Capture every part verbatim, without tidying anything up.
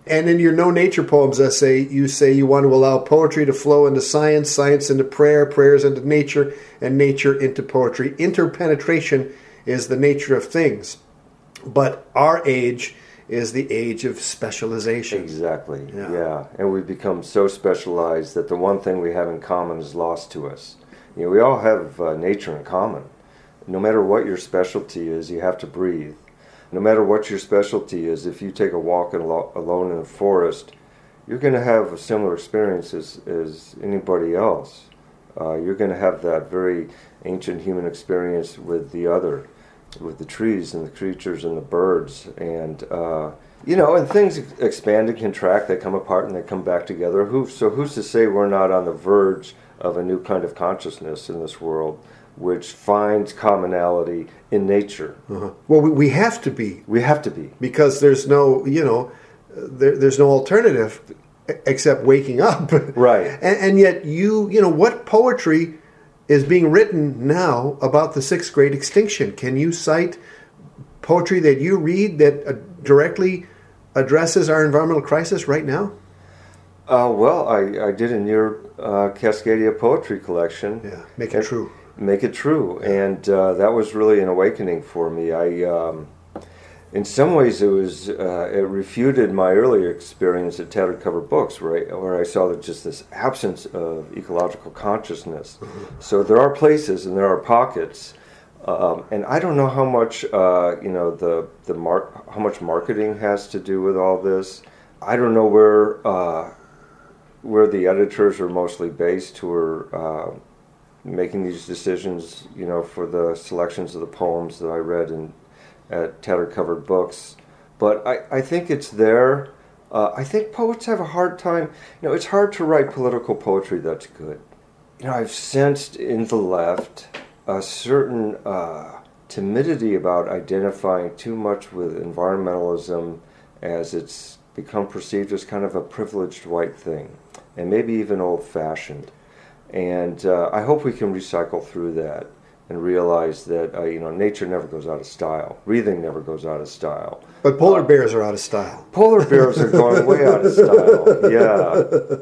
And in your No Nature Poems essay, you say you want to allow poetry to flow into science, science into prayer, prayers into nature, and nature into poetry. Interpenetration is the nature of things. But our age is the age of specialization. Exactly, yeah. yeah. And we've become so specialized that the one thing we have in common is lost to us. You know, we all have uh, nature in common. No matter what your specialty is, you have to breathe. No matter what your specialty is, if you take a walk in lo- alone in the forest, you're going to have a similar experience as, as anybody else. Uh, you're going to have that very ancient human experience with the other, with the trees and the creatures and the birds. And, uh, you know, and things expand and contract, they come apart and they come back together. Who, so who's to say we're not on the verge of a new kind of consciousness in this world, which finds commonality in nature? Uh-huh. Well, we, we have to be. We have to be. Because there's no, you know, there, there's no alternative except waking up. Right. and, and yet you, you know, what poetry is being written now about the sixth great extinction? Can you cite poetry that you read that uh, directly addresses our environmental crisis right now? Uh, well, I, I did in your uh, Cascadia poetry collection. Yeah, make it true. Make it true, and uh, that was really an awakening for me. I, um, in some ways, it was uh, it refuted my earlier experience at Tattered Cover Books, where I, where I saw that just this absence of ecological consciousness. Mm-hmm. So there are places and there are pockets, um, and I don't know how much uh, you know the the mar- how much marketing has to do with all this. I don't know where uh, where the editors are mostly based who are Uh, making these decisions, you know, for the selections of the poems that I read in at Tattered Covered Books. But I, I think it's there. Uh, I think poets have a hard time, you know, it's hard to write political poetry that's good. You know, I've sensed in the left a certain uh, timidity about identifying too much with environmentalism, as it's become perceived as kind of a privileged white thing, and maybe even old-fashioned. And uh, I hope we can recycle through that and realize that, uh, you know, nature never goes out of style. Breathing never goes out of style. But polar uh, bears are out of style. Polar bears are going way out of style, yeah.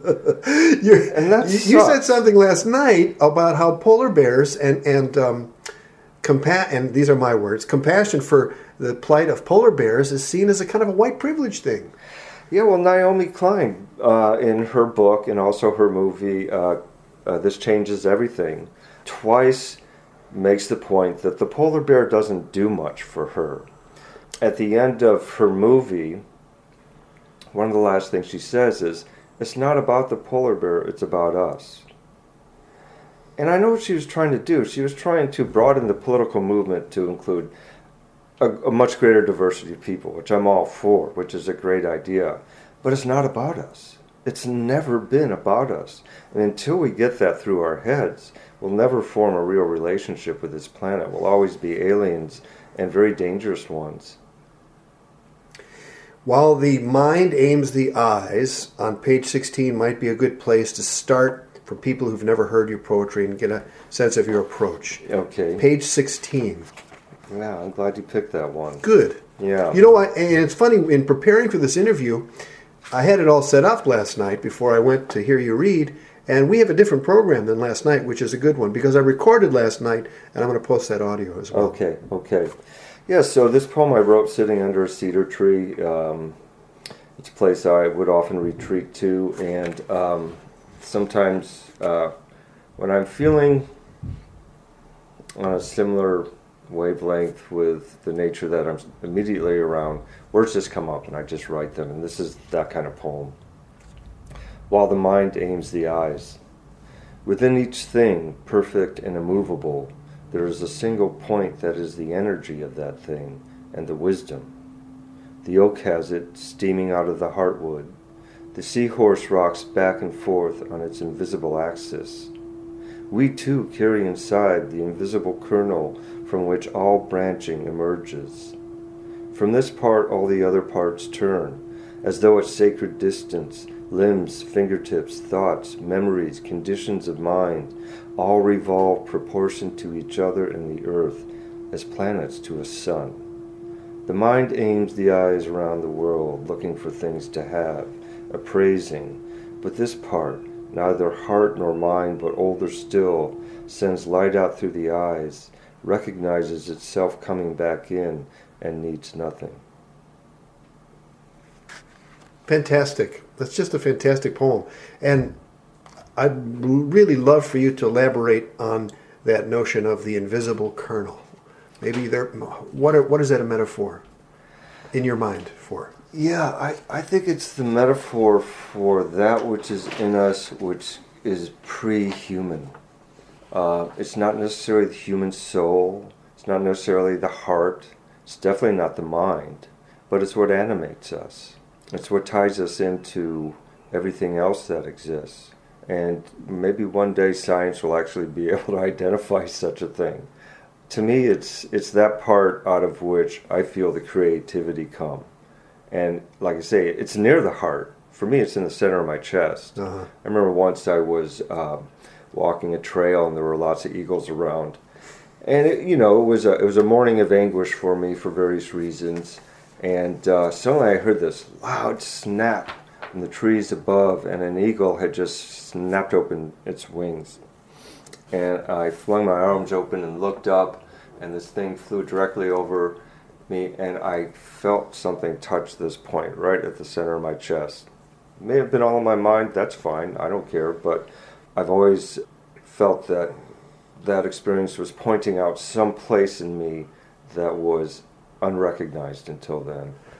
You're, and that you, you said something last night about how polar bears and, and, um, compa- and these are my words, compassion for the plight of polar bears is seen as a kind of a white privilege thing. Yeah, well, Naomi Klein, uh, in her book and also her movie, uh, Uh, This Changes Everything, twice makes the point that the polar bear doesn't do much for her. At the end of her movie, one of the last things she says is, it's not about the polar bear, it's about us. And I know what she was trying to do. She was trying to broaden the political movement to include a, a much greater diversity of people, which I'm all for, which is a great idea. But it's not about us. It's never been about us. And until we get that through our heads, we'll never form a real relationship with this planet. We'll always be aliens, and very dangerous ones. While the mind aims the eyes, on page sixteen might be a good place to start for people who've never heard your poetry and get a sense of your approach. Okay. Page sixteen. Yeah, I'm glad you picked that one. Good. Yeah. You know what, and it's funny, in preparing for this interview, I had it all set up last night before I went to hear you read, and we have a different program than last night, which is a good one, because I recorded last night, and I'm going to post that audio as well. Okay, okay. Yeah, so this poem I wrote sitting under a cedar tree. Um, it's a place I would often retreat to, and um, sometimes uh, when I'm feeling on a similar wavelength with the nature that I'm immediately around, words just come up and I just write them, and this is that kind of poem. While the mind aims the eyes. Within each thing, perfect and immovable, there is a single point that is the energy of that thing and the wisdom. The oak has it steaming out of the heartwood. The seahorse rocks back and forth on its invisible axis. We too carry inside the invisible kernel from which all branching emerges. From this part all the other parts turn, as though at sacred distance, limbs, fingertips, thoughts, memories, conditions of mind, all revolve proportioned to each other in the earth, as planets to a sun. The mind aims the eyes around the world, looking for things to have, appraising. But this part, neither heart nor mind, but older still, sends light out through the eyes, recognizes itself coming back in, and needs nothing. Fantastic. That's just a fantastic poem. And I'd really love for you to elaborate on that notion of the invisible kernel. Maybe there, what, are, what is that a metaphor in your mind for? Yeah, I, I think it's the metaphor for that which is in us, which is pre-human. Uh, it's not necessarily the human soul. It's not necessarily the heart. It's definitely not the mind. But it's what animates us. It's what ties us into everything else that exists. And maybe one day science will actually be able to identify such a thing. To me, it's it's that part out of which I feel the creativity come. And like I say, it's near the heart. For me, it's in the center of my chest. Uh-huh. I remember once I was uh, walking a trail and there were lots of eagles around. And, it, you know, it was, a, it was a morning of anguish for me for various reasons. And uh, suddenly I heard this loud snap in the trees above, and an eagle had just snapped open its wings. And I flung my arms open and looked up, and this thing flew directly over me, and I felt something touch this point right at the center of my chest. It may have been all in my mind, that's fine, I don't care, but I've always felt that that experience was pointing out some place in me that was unrecognized until then.